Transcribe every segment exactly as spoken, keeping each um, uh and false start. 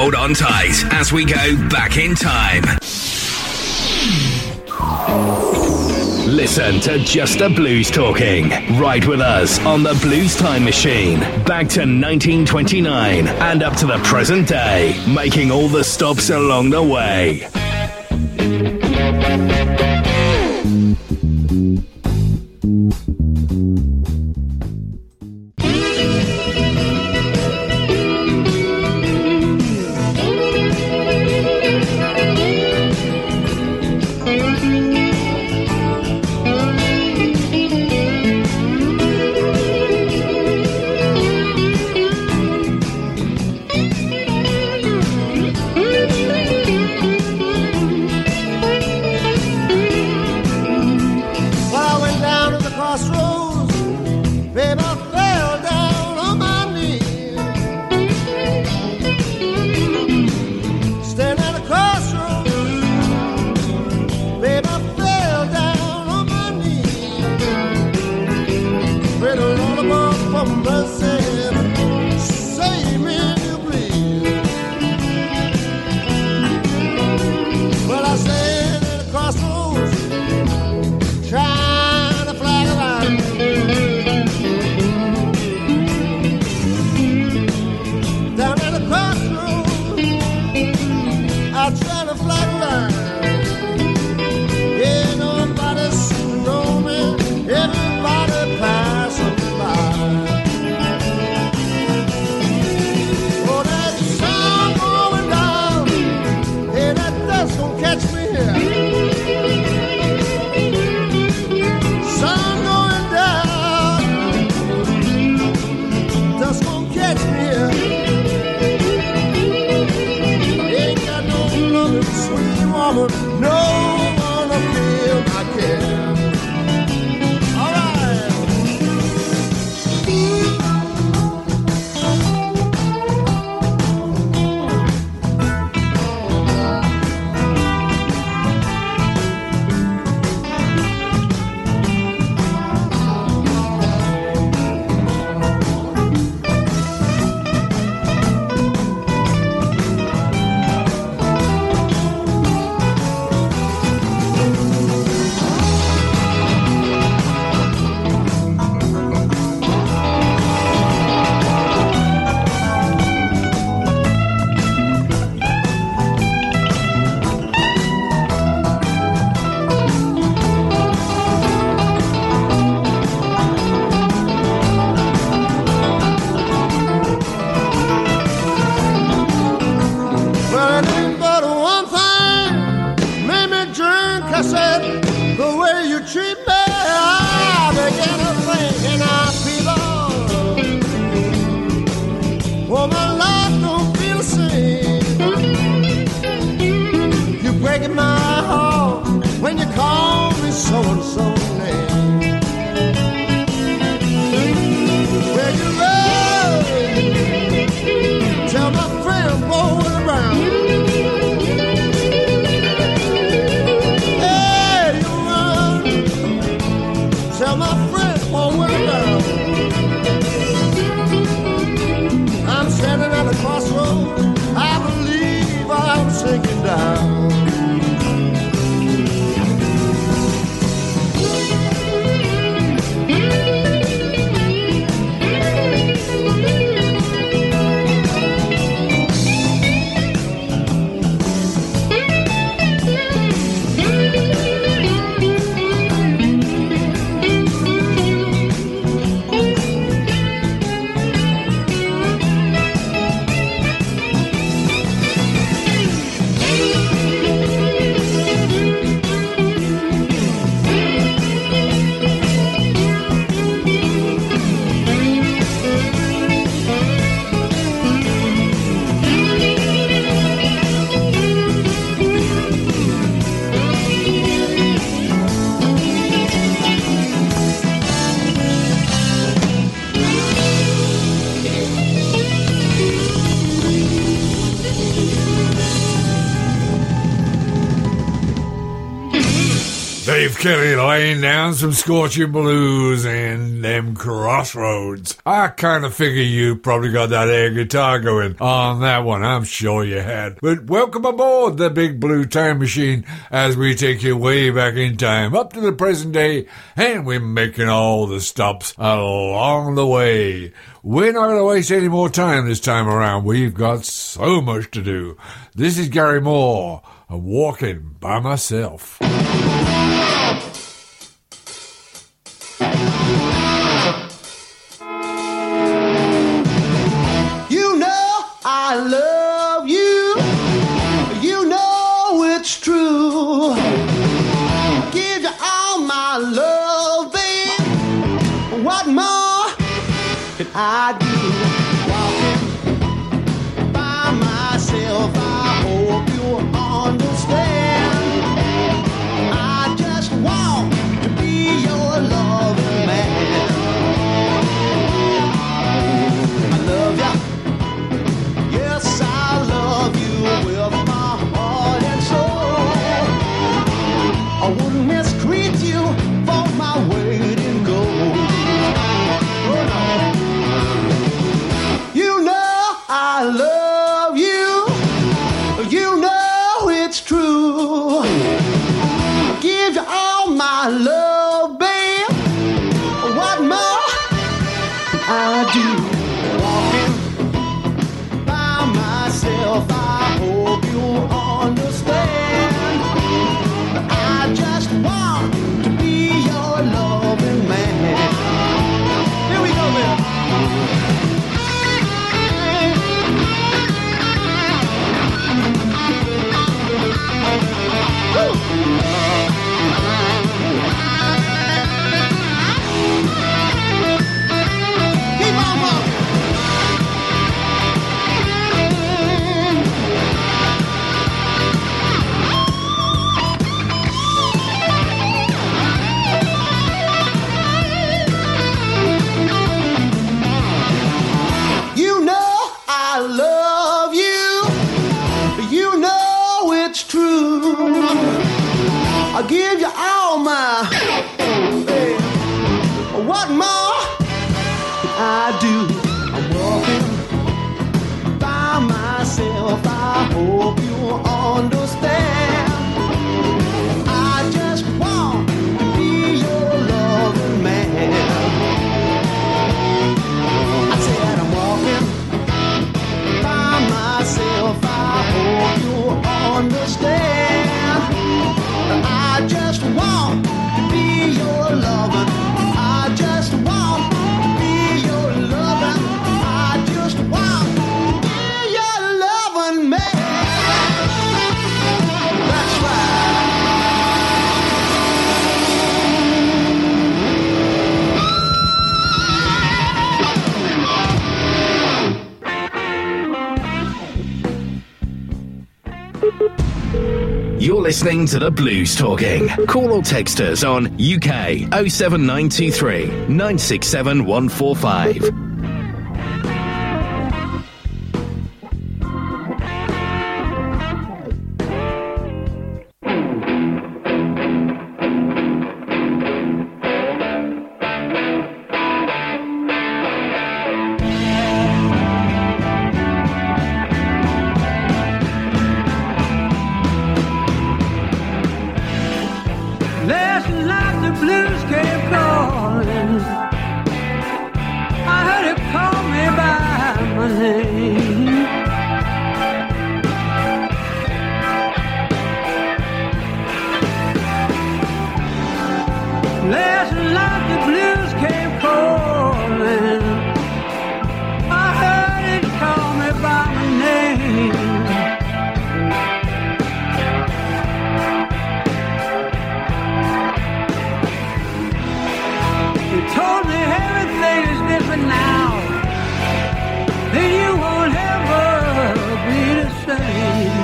hold on tight as we go back in time. Listen to Just the Blues Talking. Ride with us on the Blues Time Machine. Back to nineteen twenty-nine and up to the present day, making all the stops along the way. Faith Kelly laying down some scorching blues in them crossroads. I kind of figure you probably got that air guitar going on that one. I'm sure you had. But welcome aboard the Big Blue Time Machine as we take you way back in time up to the present day, and we're making all the stops along the way. We're not going to waste any more time this time around. We've got so much to do. This is Gary Moore. I'm walking by myself. You know I love you. You know it's true. Give you all my love, babe. What more can I do? Walking by myself, I hope you understand. I just want to be your loving man. I love you. Yes, I love you with my heart and soul. I wouldn't mistreat you for my weight in gold. Oh no. You know I love you. You know it's true. I give you all my love, babe. What more can I do? Walking by myself, I hope you understand. I just want to be your loving man. Here we go, baby. Keep on walking. You know I love you. You know it's true. I give you all my. Hey, what more can I do? I'm walking by myself. I hope you understand. I just want to be your loving man. I said I'm walking by myself. I hope you understand. I just want to be your loving. I just want to be your loving. I just want to be your loving man. That's right. You're listening to the Blues Talking. Call or text us on U K oh seven nine two three nine six seven one four five. Last night the blues came calling. I heard it call me by my name. Last night the blues came calling. I heard it call me by my name. Told me everything is different now. Then you won't ever be the same.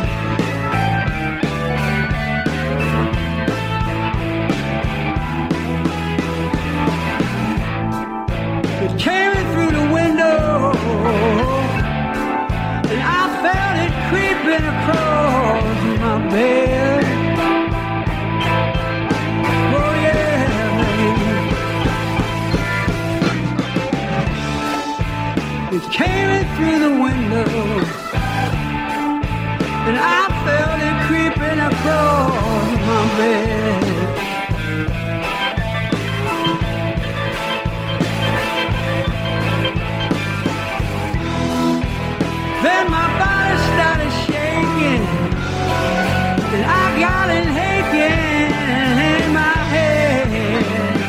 through the window, and I felt it creeping across my bed. Then my body started shaking, and I got it aching in my head.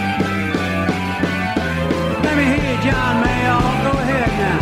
Let me hear you, John Mayall. Go ahead now.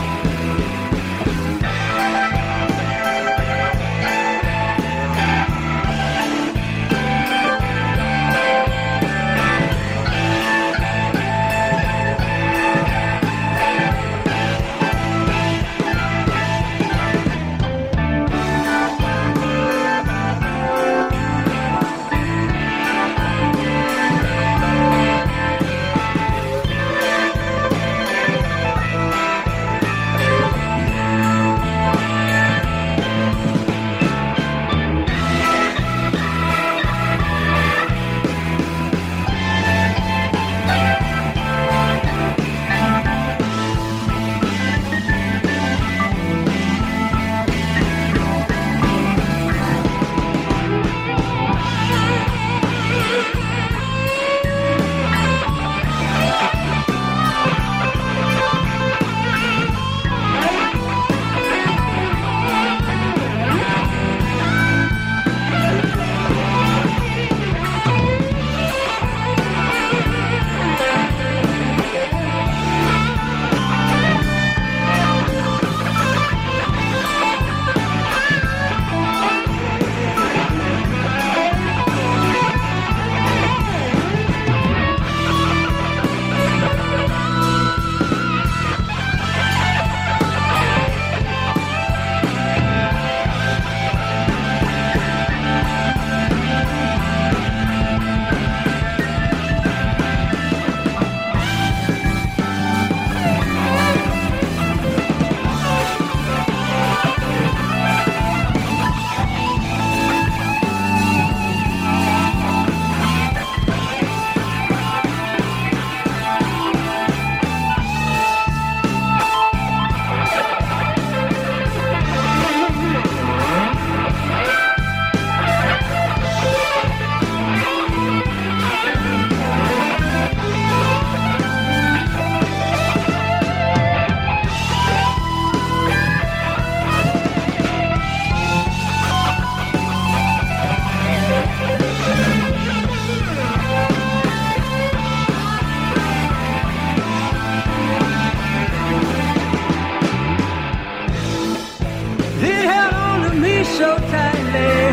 So tightly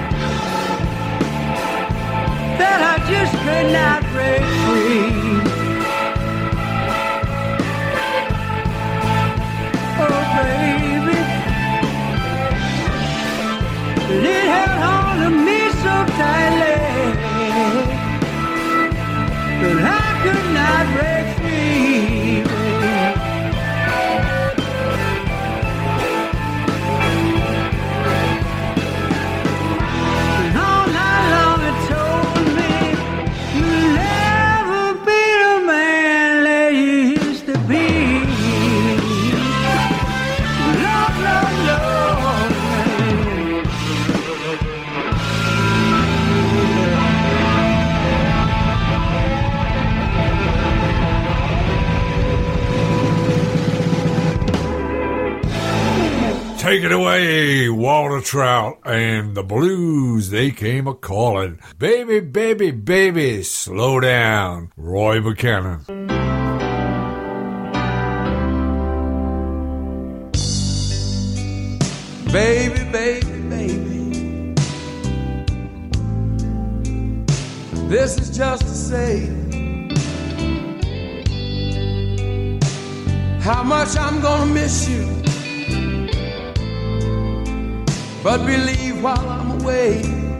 that I just could not break free. Oh baby, it held on to me so tightly that I could not break free. Take it away, Walter Trout and the blues, they came a-calling. Baby, baby, baby, slow down, Roy Buchanan. Baby, baby, baby, this is just to say how much I'm gonna miss you. But believe while I'm away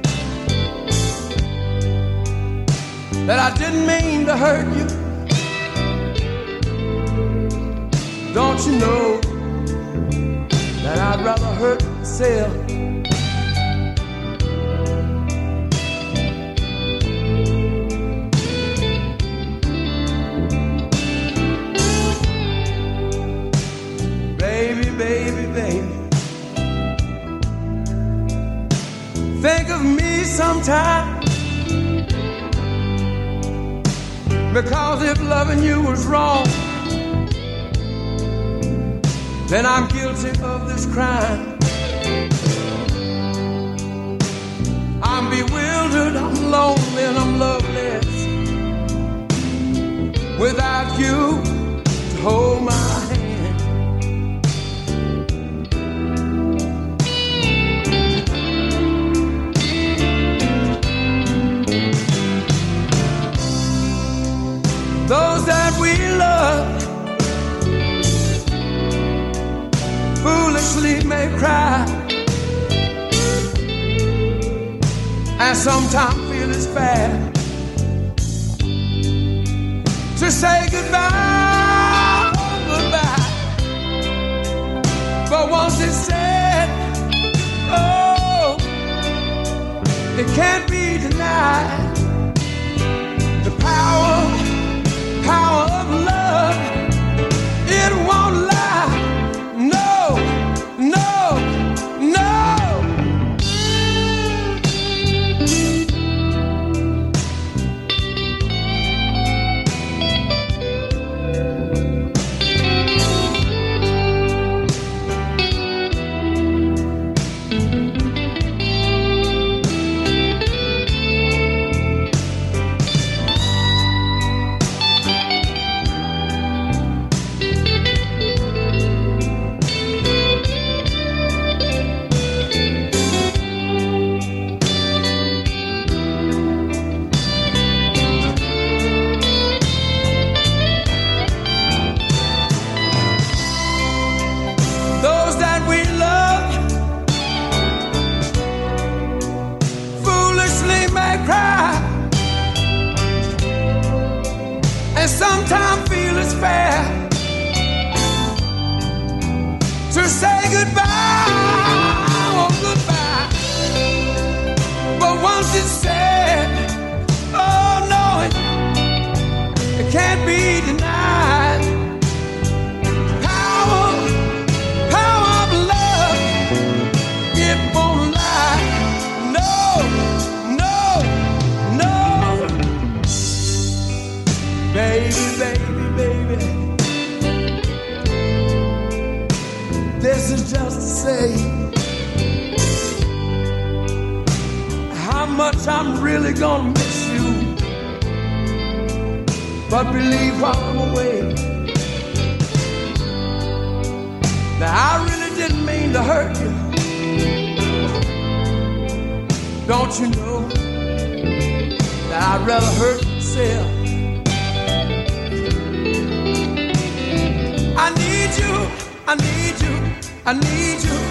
that I didn't mean to hurt you. Don't you know that I'd rather hurt myself? Baby, Because if loving you was wrong, then I'm guilty of this crime. I'm bewildered, I'm lonely, and I'm loveless without you to hold my hand. Those that we love foolishly may cry, and sometimes feel it's bad to say goodbye, oh goodbye. But once it's said, oh, it can't be denied. The power, power of love, it won't lie. No, no, no. And sometimes feel it's fair to say goodbye, oh goodbye. But once it's said, oh no, it, it can't be denied. Power, power of love, it won't lie. No, no, no. Baby, baby, baby, this is just to say how much I'm really gonna miss you. But believe while I'm away, that I really didn't mean to hurt you. Don't you know that I'd rather hurt myself? I need you, I need you, I need you.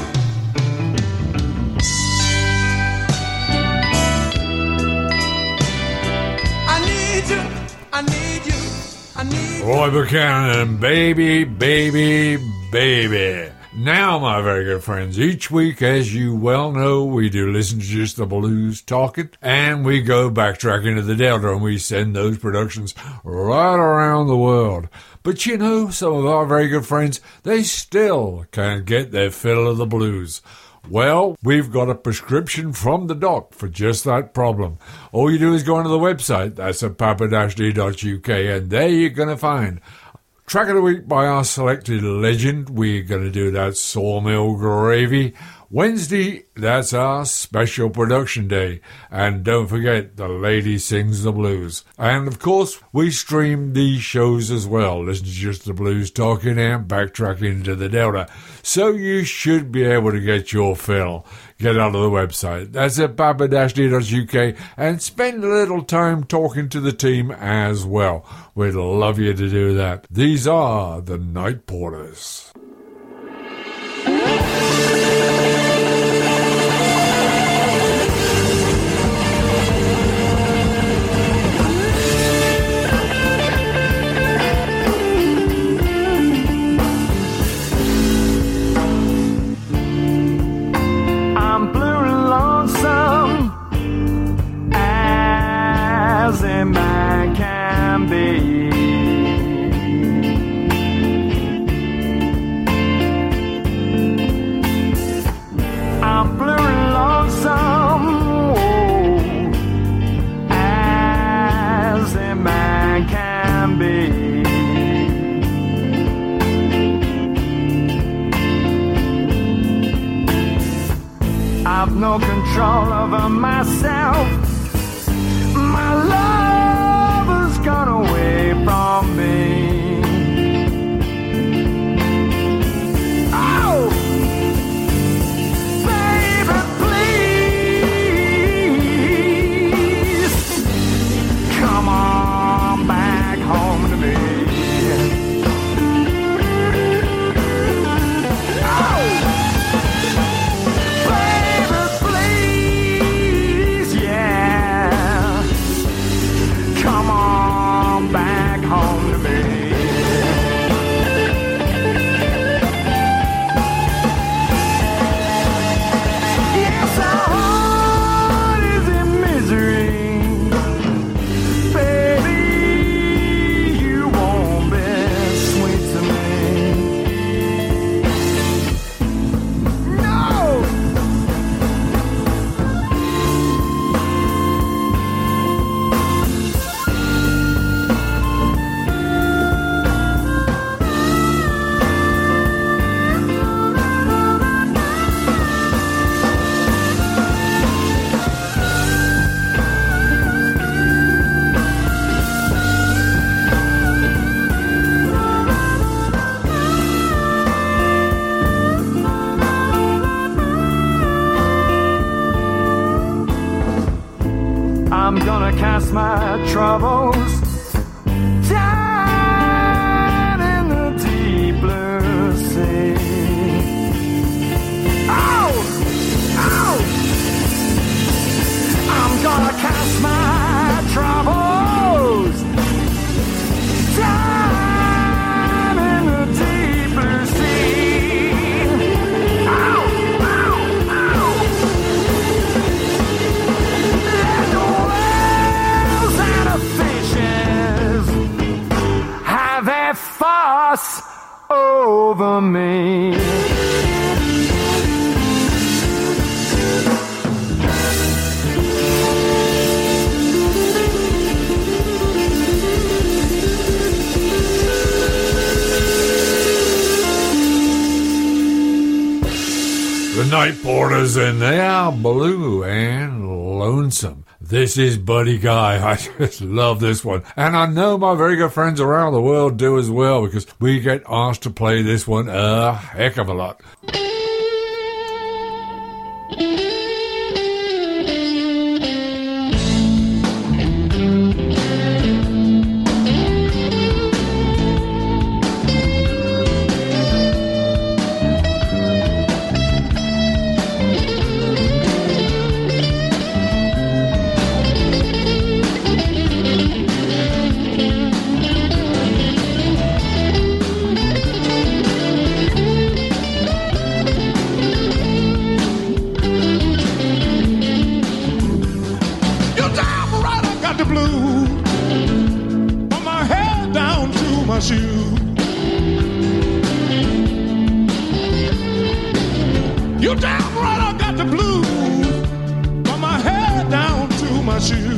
I need you, I need you, I need you. Roy Buchanan, baby, baby, baby. Now, my very good friends, each week, as you well know, we do listen to Just the Blues Talking, and we go backtrack into the Delta, and we send those productions right around the world. But you know, some of our very good friends, they still can't get their fill of the blues. Well, we've got a prescription from the doc for just that problem. All you do is go onto the website, that's at papa dash d dot u k, and there you're going to find Track of the Week by our selected legend. We're going to do that Sawmill Gravy. Wednesday, that's our special production day. And don't forget, the lady sings the blues. And of course, we stream these shows as well. Listen to Just the Blues Talking and backtrack into the Delta. So you should be able to get your fill. Get onto the website. That's at papa dash d dot u k and spend a little time talking to the team as well. We'd love you to do that. These are the Night Porters. A man can be. be. I've no control over myself. My love has gone away from me. Oh, baby, please come on back home to me. I'm gonna cast my troubles down in the deep blue sea. Oh! Oh! I'm gonna cast my troubles down in the deep blue sea. Oh! Oh! Oh! Let the whales and the fishes have a fuss over me. The Night Porters, and they are blue and lonesome. This is Buddy Guy. I just love this one. And I know my very good friends around the world do as well, because we get asked to play this one a heck of a lot. You damn right I got the blues from my head down to my shoes.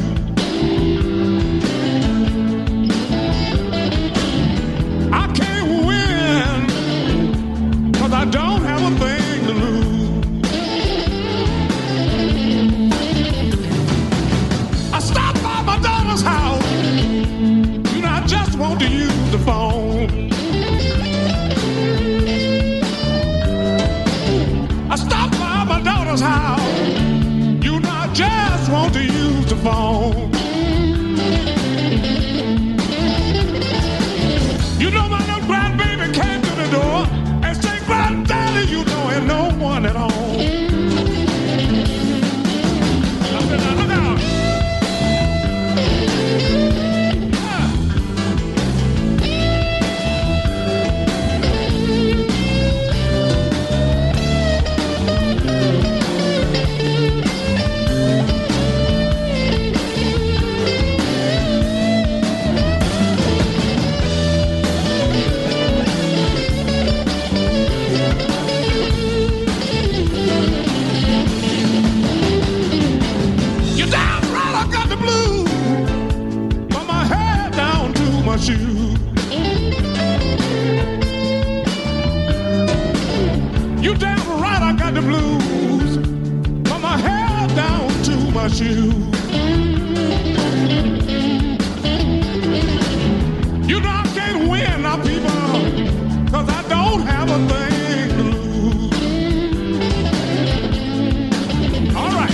I can't win, cause I don't have a thing to lose. I stopped by my daughter's house, and I just want to use the phone. shoes. You damn right I got the blues, from my hair down to my shoes. You know I can't win now, people, cause I don't have a thing to lose. All right.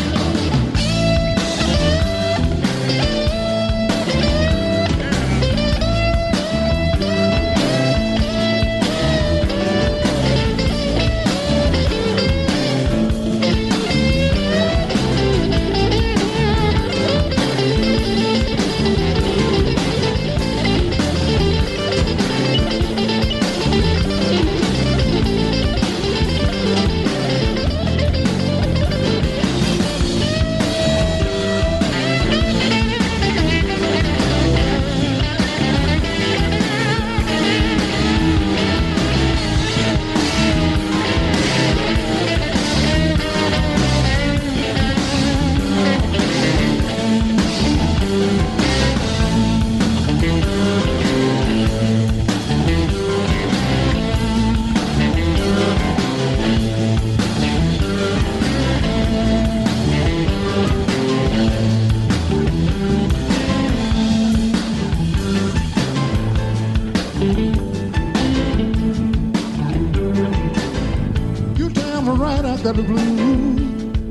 Got the blues.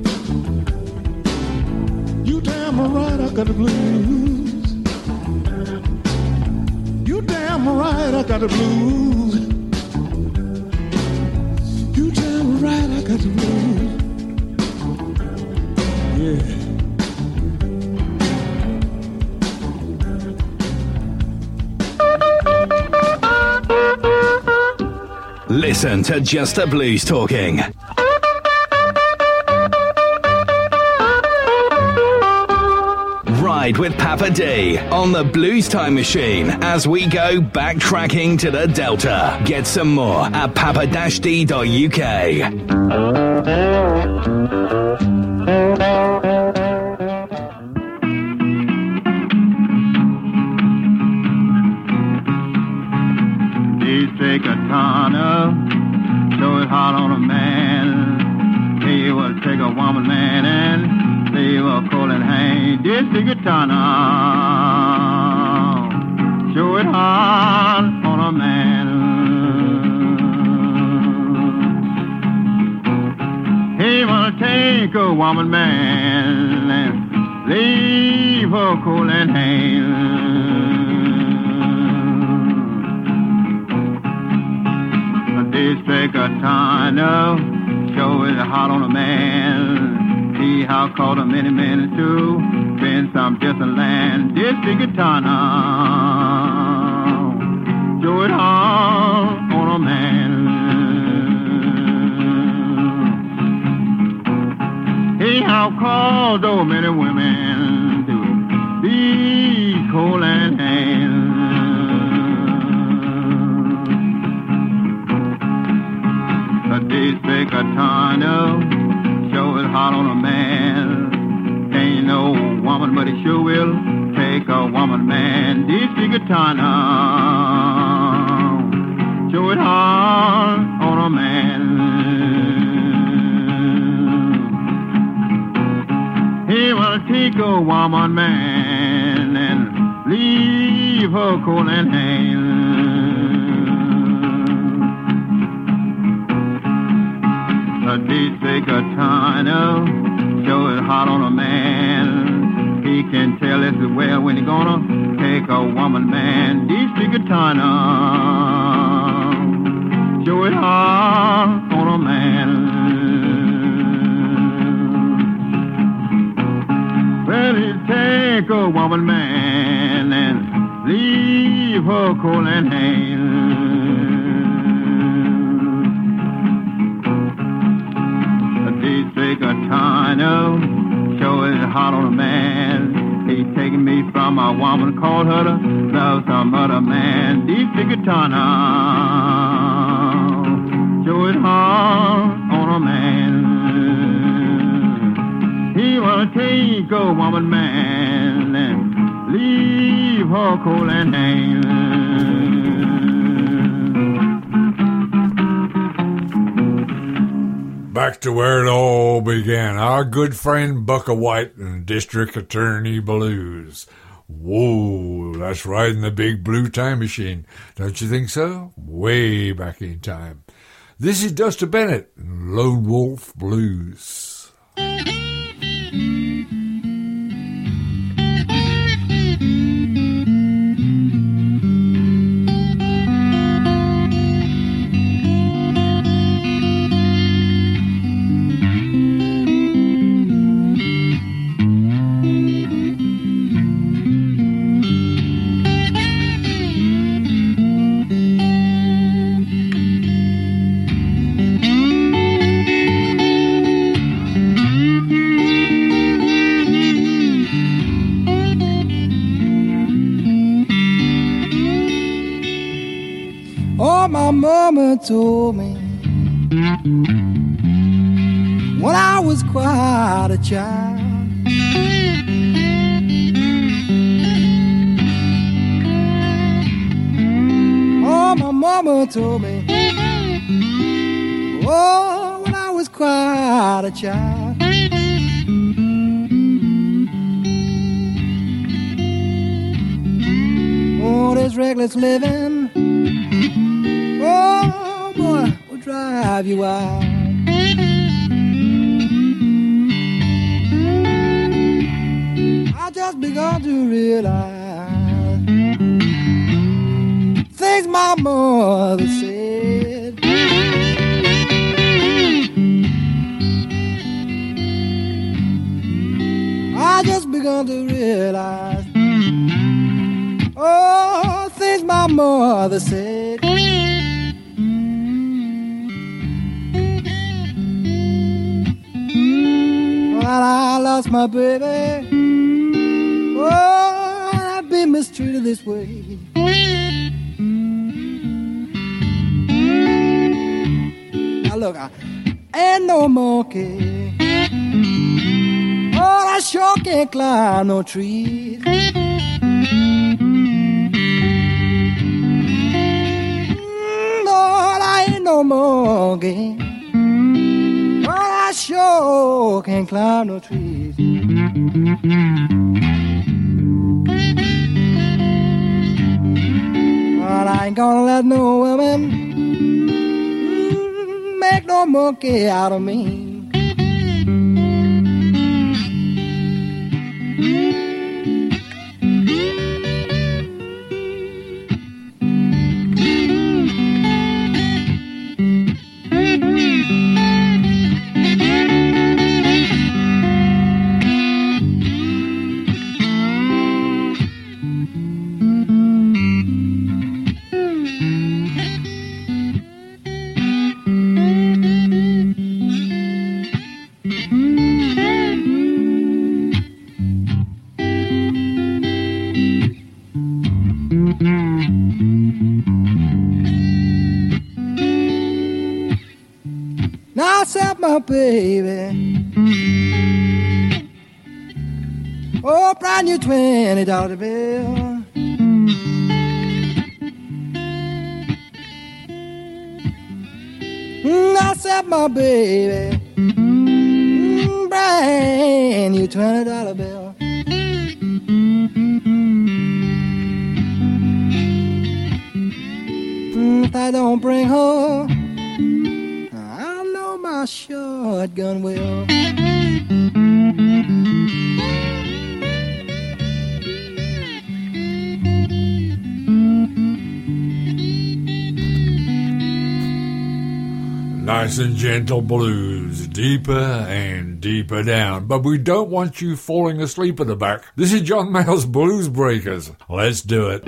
You damn right I got the blues. You damn right I got the blues. You damn right I got the blues. Yeah. Listen to Just the Blues Talking. Ride with Papa D on the Blues Time Machine as we go backtracking to the Delta. Get some more at papa d dot u k. District Attorney, show it hard on a man. He will take a woman, man, and leave her cold and hang. District Attorney, show it hard on a man. He will take a woman, man, and leave her cold and hang. District Attorney, show it hot on a man. See how caught a many men too. Been some distant land. District Attorney, show it hot on a man. He how called so many women to be cold and hand. District Attorney, show it hot on a man. Ain't no woman, but he sure will take a woman, man. District Attorney, show it hot on a man. He will take a woman, man, and leave her cold and hang. A district attorney, show it hot on a man. He can tell us well when he gonna take a woman, man. District attorney, show it hot on a man. Well, he take a woman, man, and leave her cold and hang. District Attorney, show it hot on a man. He taking me from a woman, called her to love some other man. District Attorney, show it hot on a man. He will take a woman, man, and leave her cold and hang. back to where it all began. Our good friend Bucka White and District Attorney Blues. Whoa, that's right in the big blue time machine. Don't you think so? Way back in time. This is Duster Bennett and Lone Wolf Blues. My mama told me when I was quite a child, oh, my mama told me, oh, when I was quite a child, oh, this reckless living, oh, boy, will drive you wild. I just begun to realize things my mother said. I just begun to realize, oh, things my mother said. Well, I lost my baby, oh, I've been mistreated this way. Now look, I ain't no monkey, oh, I sure can't climb no trees. Mm, Lord, I ain't no monkey, I sure can't climb no trees. But I ain't gonna let no woman mm, make no monkey out of me. Now I set my baby, oh, brand new twenty dollar bill. Mm, I set my baby, mm, brand new twenty dollar bill. Mm, if I don't bring her, my shotgun will. Nice and gentle blues, deeper and deeper down. But we don't want you falling asleep at the back. This is John Mayall's Blues Breakers. Let's do it.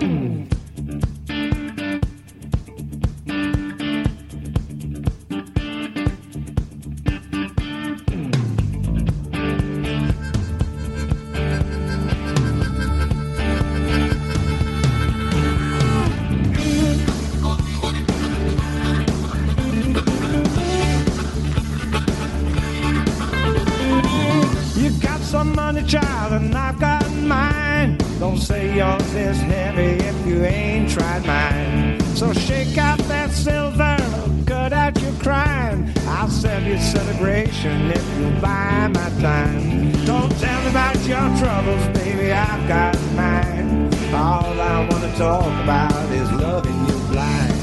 Child, and I've got mine. Don't say yours is heavy if you ain't tried mine. So shake out that silver, cut out your crying. I'll sell you a celebration if you buy my time. Don't tell me about your troubles, baby, I've got mine. All I want to talk about is loving you blind.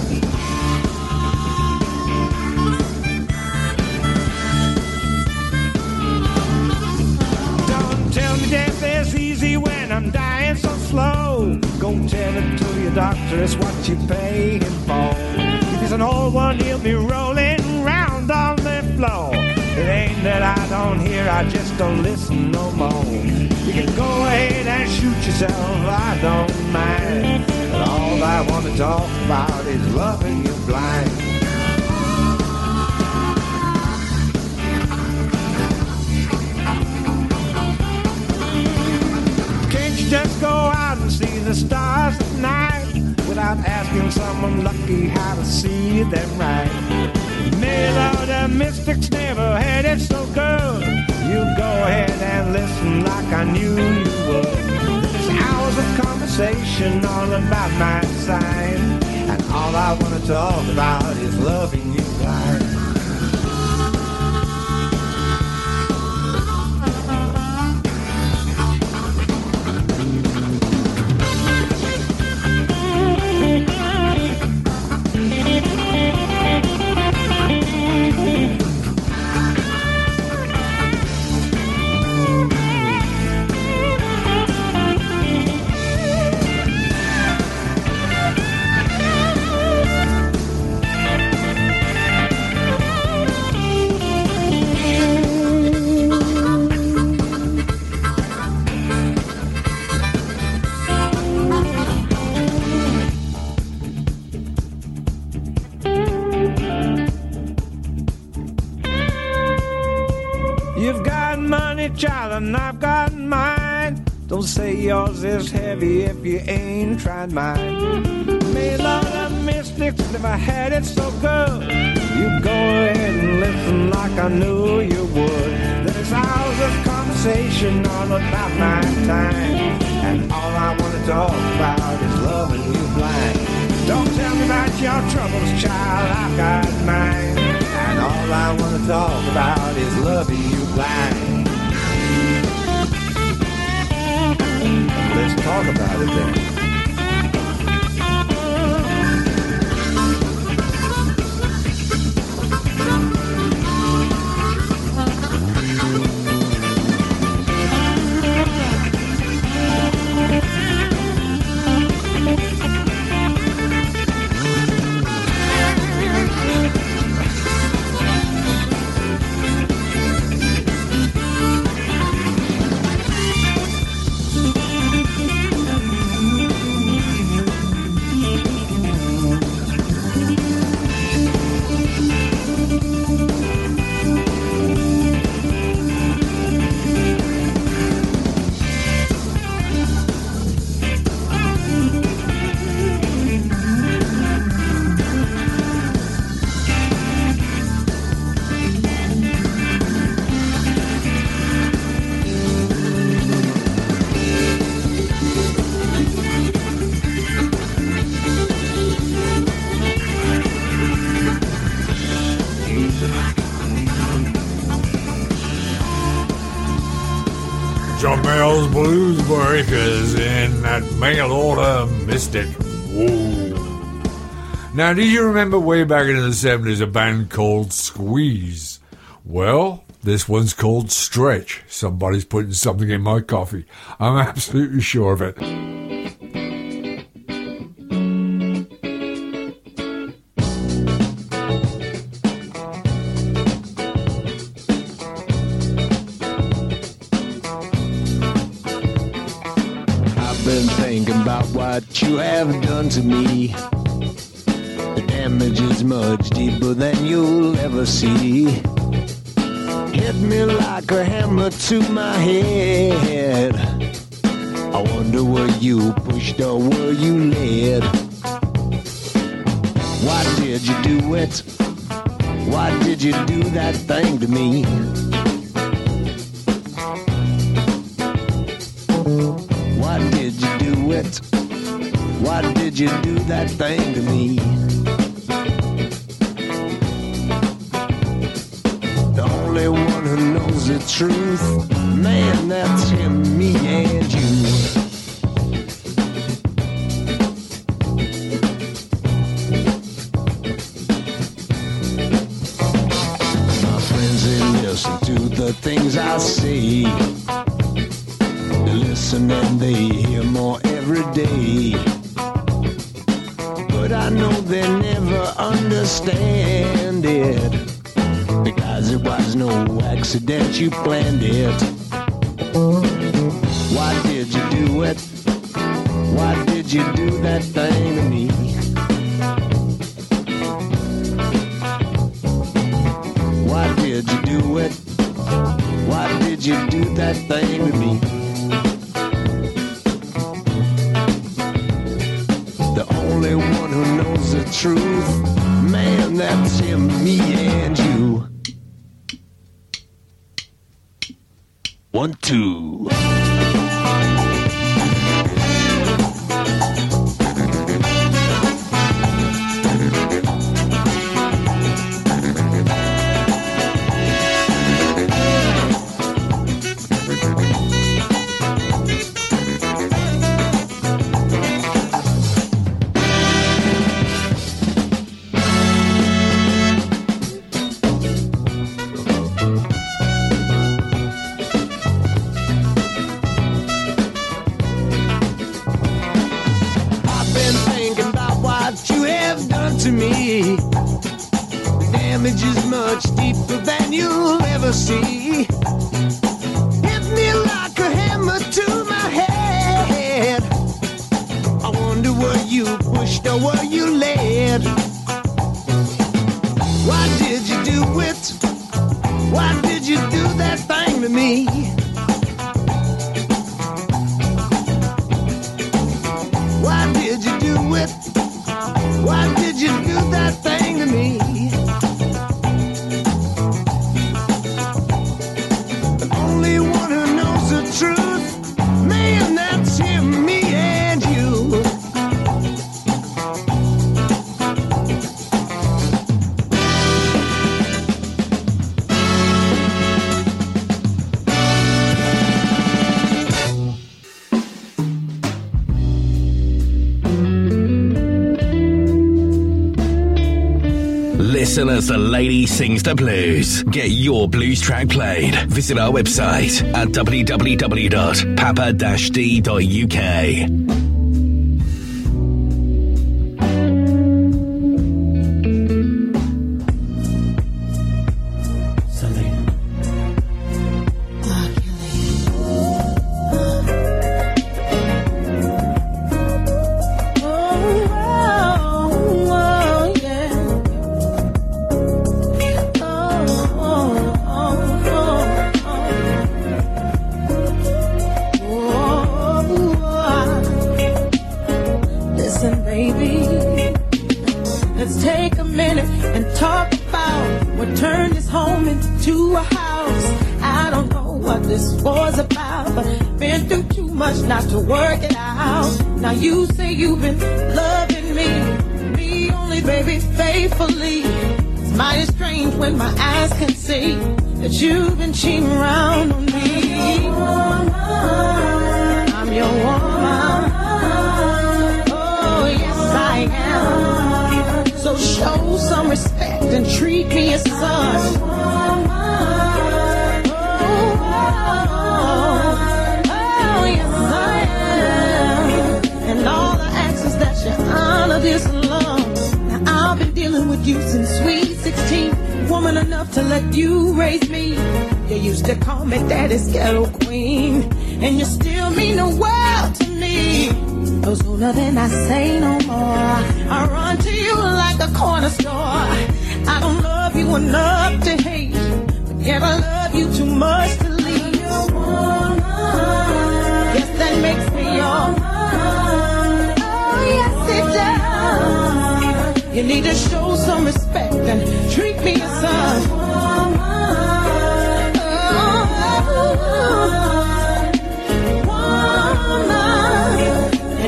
Don't tell me death is easy when I'm dying so slow. Go tell it to your doctor, it's what you pay him for. If he's an old one, he'll be rolling round on the floor. It ain't that I don't hear, I just don't listen no more. You can go ahead and shoot yourself, I don't mind. But all I want to talk about is loving you blind. Can't you just go out and see the stars at night without asking someone lucky how to see them right? Many of the mystics never had it so good. You go ahead and listen like I knew you would. There's hours of conversation all about my side, and all I want to talk about is loving you blind. Child, and I've got mine. Don't say yours is heavy if you ain't tried mine. Made a lot of mystics, never had it so good. You go ahead and listen like I knew you would. There's hours of conversation all about my time, and all I want to talk about is loving you blind. Don't tell me about your troubles, child, I've got mine, and all I want to talk about is loving you blind. Let's talk about it then. Jamel's Blues Breakers in that mail order Mystic. Whoa. Now, do you remember way back in the seventies a band called Squeeze? Well, this one's called Stretch. Somebody's putting something in my coffee. I'm absolutely sure of it. What you have done to me, the damage is much deeper than you'll ever see. Hit me like a hammer to my head. I wonder were you pushed or were you led? Why did you do it? Why did you do that thing to me? Why did you do it? Why did you do that thing to me? only one who knows the truth. Man, that's him, me and you. My friends, they listen to the things I say. They listen and they hear more every day. But I know they never understand it, because it was no accident, you planned it. Why did you do it? Why did you do that thing to me? Why did you do it? Why did you do that thing to me? The only one who knows the truth, man, that's him, me and you. One, two. To me, the damage is much deeper than you'll ever see. Hit me like a hammer to my head. I wonder were you pushed or were you led? Why did you do it? Why did you do that thing to me? Why did you do it? Why did you do that thing to me? The only one who knows the truth, man, that's him, me and you. Listen as the lady sings the blues. Get your blues track played. Visit our website at w w w dot papa dash d dot u k.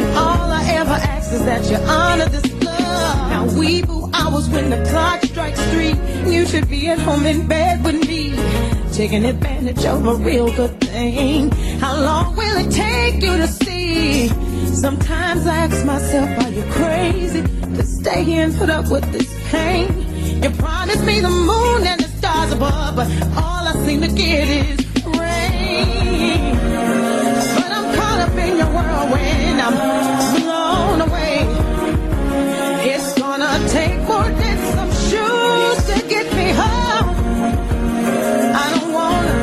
That you honor this love. Now we boo hours when the clock strikes street. You should be at home in bed with me, taking advantage of a real good thing. How long will it take you to see? Sometimes I ask myself, are you crazy to stay here and put up with this pain? You promised me the moon and the stars above, but all I seem to get is rain. But I'm caught up in your whirlwind, I'm blown away. It's gonna take more than some shoes to get me home. I don't wanna,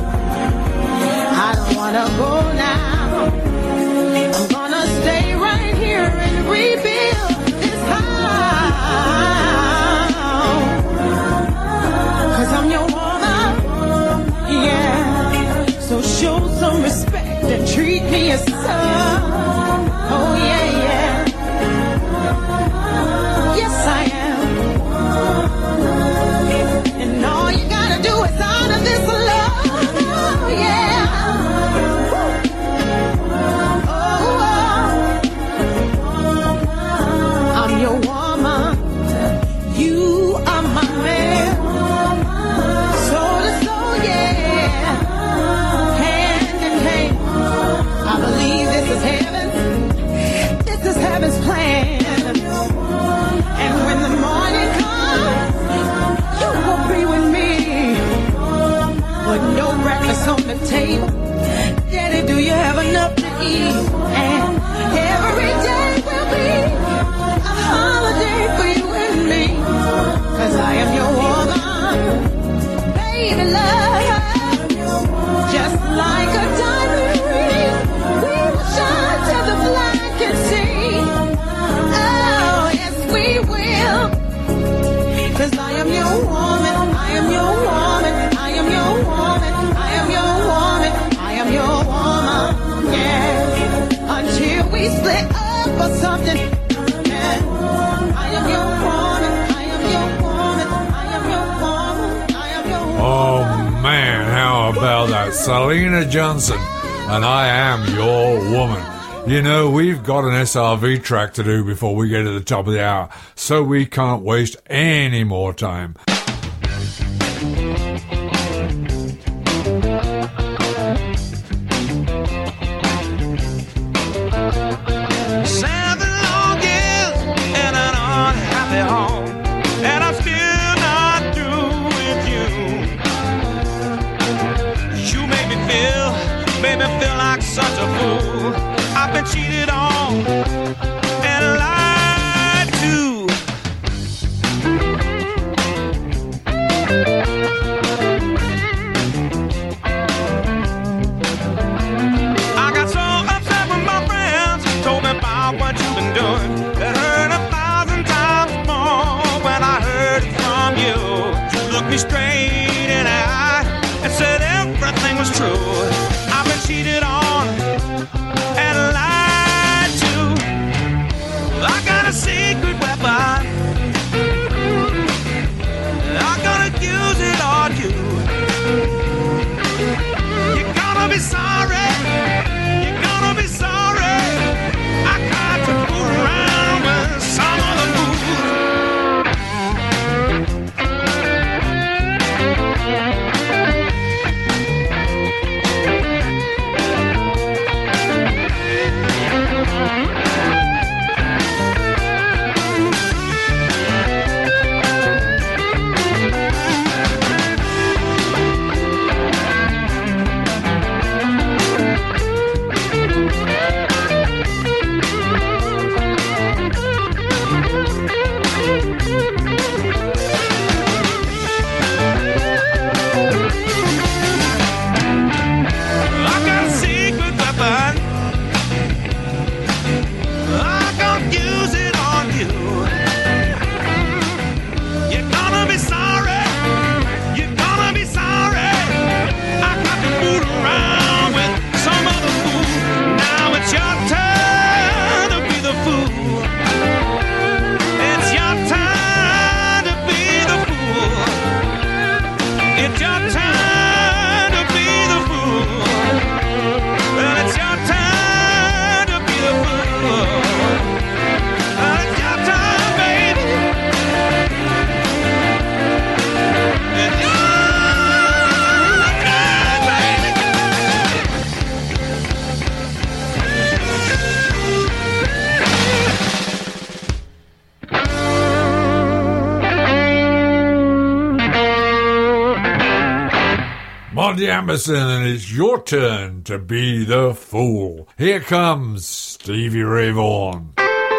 I don't wanna go now. I'm gonna stay right here and rebuild this house. Cause I'm your woman, yeah. So show some respect and treat me as son. Oh yeah, yeah. Yes, I am. And all you gotta do is honor this love. Oh yeah. Your woman, you are my man, soul to soul, yeah, hand in hand. I believe this is heaven, this is heaven's plan. And when the morning comes, you will be with me, with no breakfast on the table. Daddy, do you have enough to eat? And every day will be holiday for you and me, cause I am your woman, baby love, just like a diamond ring, we will shine till the flag can see, oh yes we will, cause I am your woman, I am your woman, I am your woman, I am your woman, I am your woman, yeah, until we split up or something. Oh man, how about that? Selena Johnson, and I Am Your Woman. You know, we've got an S R V track to do before we get to the top of the hour, so we can't waste any more time. Seven long years in an unhappy home, and I'm still not through with you. You made me feel, made me feel like such a fool. I've been cheated on and lied to. I got so upset with my friends, told me about what you've been doing. It hurt a thousand times more when I heard it from you. You looked me straight in the eye and said everything was true. I've been cheated on and lied to. I got a secret weapon, I'm gonna use it on you. You're gonna be sorry, you're gonna be sorry. I tried to fool around Blondie Anderson, and it's your turn to be the fool. Here comes Stevie Ray Vaughan.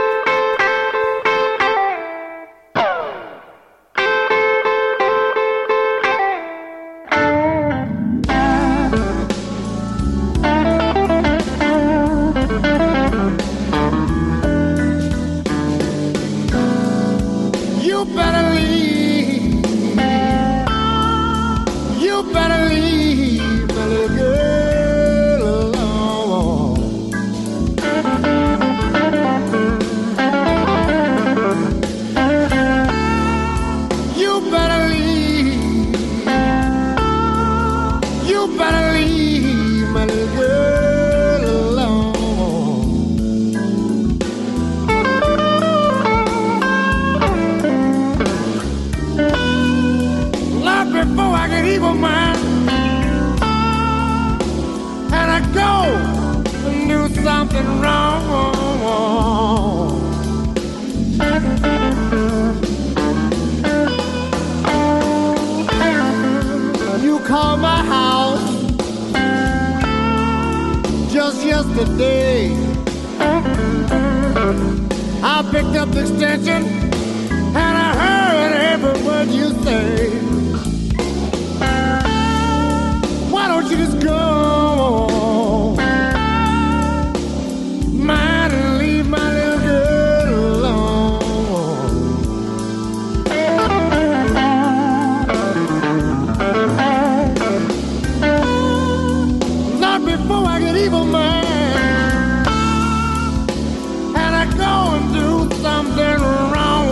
Yesterday, I picked up the extension and I heard every word you say. Why don't you just go, mind and leave my little girl alone? Not before I get evil, man. Something wrong.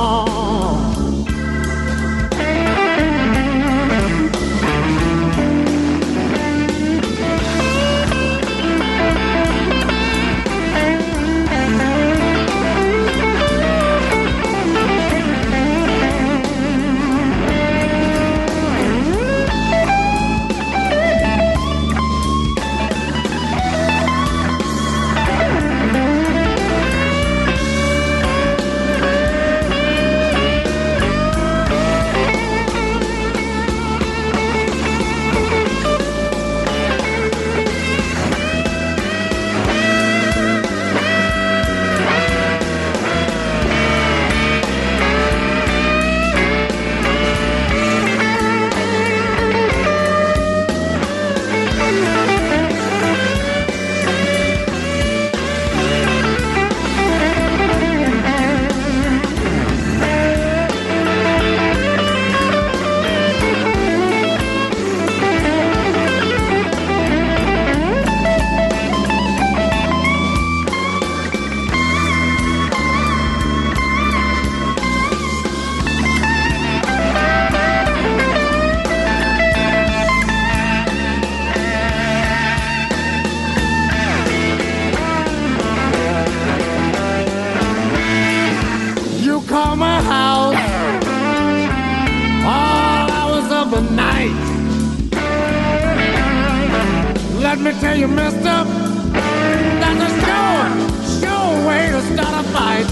Let me tell you, mister, that's a sure, sure way to start a fight.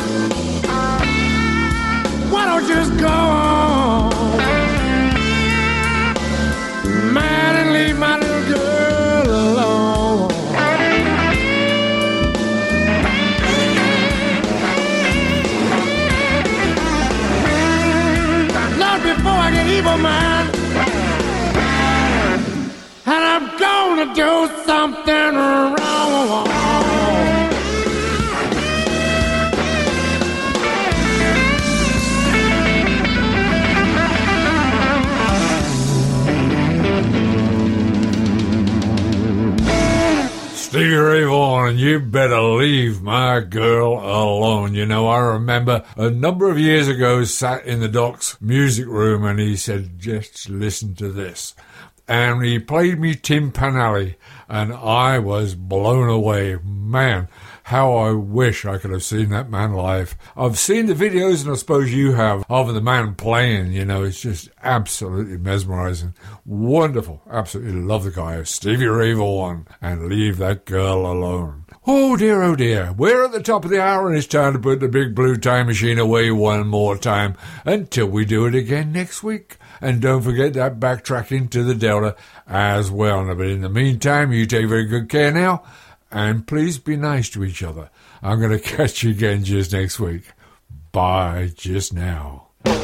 Why don't you just go on, man, and leave my little girl alone? Not before I get evil, man. And I'm gonna do something wrong. Stevie Ray Vaughan, and you better leave my girl alone. You know, I remember a number of years ago sat in the Doc's music room and he said, just listen to this. And he played me Tim Panelli, and I was blown away. Man, how I wish I could have seen that man live. I've seen the videos, and I suppose you have, of the man playing. You know, it's just absolutely mesmerizing. Wonderful. Absolutely love the guy. Stevie Ray Vaughan, and Leave That Girl Alone. Oh dear, oh dear. We're at the top of the hour and it's time to put the big blue time machine away one more time until we do it again next week. And don't forget that backtracking to the Delta as well. But in the meantime, you take very good care now and please be nice to each other. I'm going to catch you again just next week. Bye just now.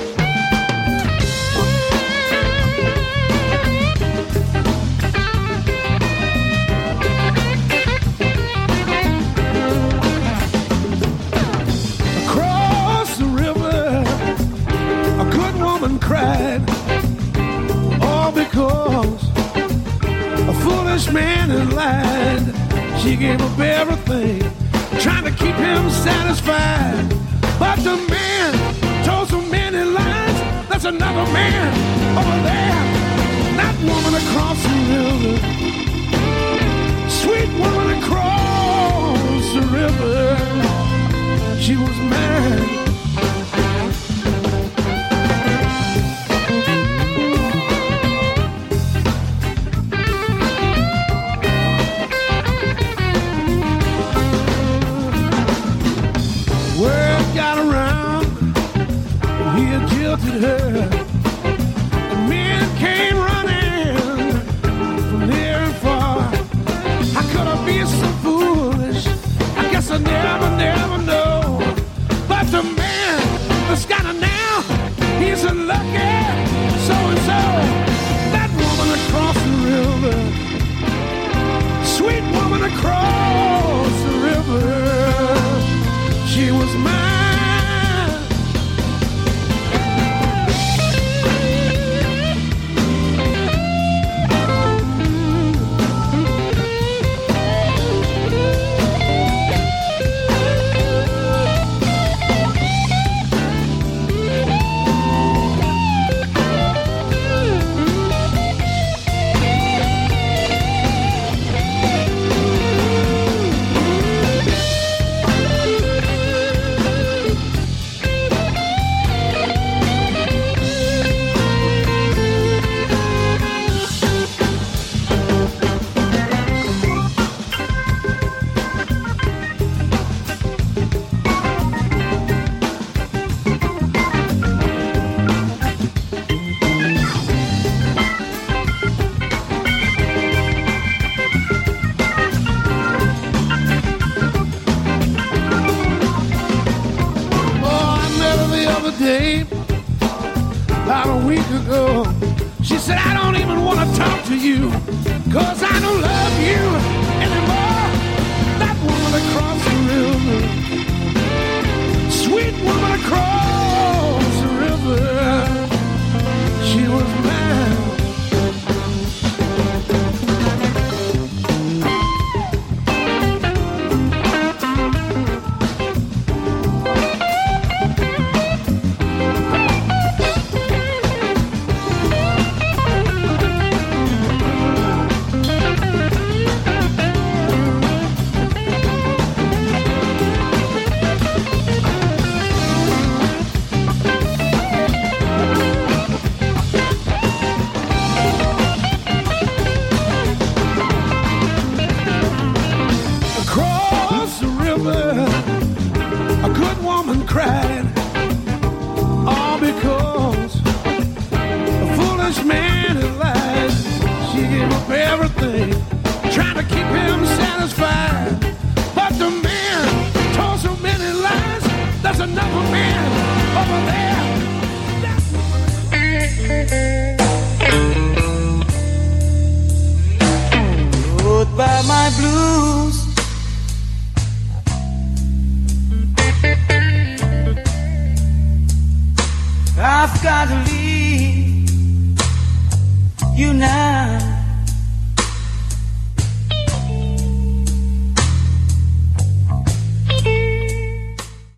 Cried, all because a foolish man had lied. She gave up everything, trying to keep him satisfied. But the man told so many lies. There's another man over there. That woman across the river, sweet woman across the river, she was mine. Her. And men came running from near and far. How could I be so foolish? I guess I never, never know. But the man that's got her now, he's a lucky so-and-so. That woman across the river, sweet woman across the river, she was mine. About a week ago, she said, I don't even want to talk to you, cause I don't love you anymore. That woman across the river, sweet woman across the river, she was mine. Goodbye, my blues. I've got to leave you now.